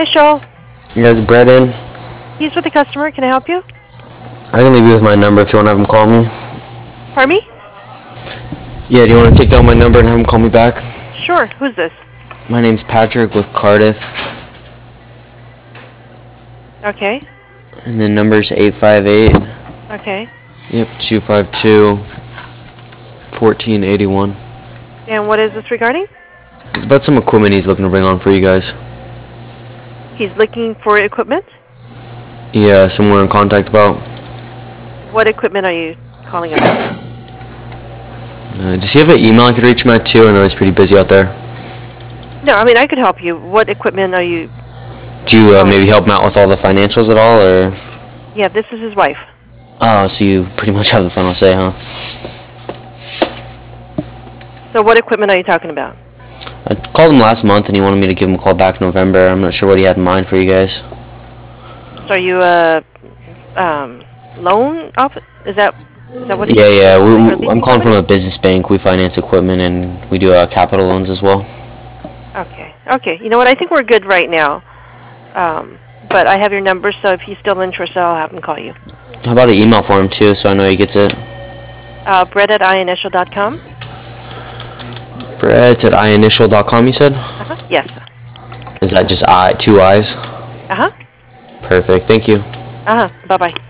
Initial. You guys Brett in? He's with the customer. Can I help you? I can leave you with my number if you want to have him call me. Pardon me? Yeah, do you want to take down my number and have him call me back? Sure. Who's this? My name's Patrick with Cardiff. Okay. And the number's 858. Okay. Yep, 252-1481. And what is this regarding? It's about some equipment he's looking to bring on for you guys. He's looking for equipment? Yeah, someone in contact about. What equipment are you calling about? Does he have an email I could reach him at too? I know he's pretty busy out there. No, I mean, I could help you. What equipment are you... Do you maybe help him out with all the financials at all, or...? Yeah, this is his wife. Oh, so you pretty much have the final say, huh? So what equipment are you talking about? I called him last month and he wanted me to give him a call back in November. I'm not sure what he had in mind for you guys. So are you a loan office? Is that what? Yeah. I'm calling from a business bank. We finance equipment and we do capital loans as well. Okay. You know what? I think we're good right now. But I have your number, so if he's still interested, I'll have him call you. How about an email for him too, so I know he gets it? Brett@initial.com. Brett@initial.com, you said? Yes. Is that just 2 I's? Uh-huh. Perfect. Thank you. Bye-bye.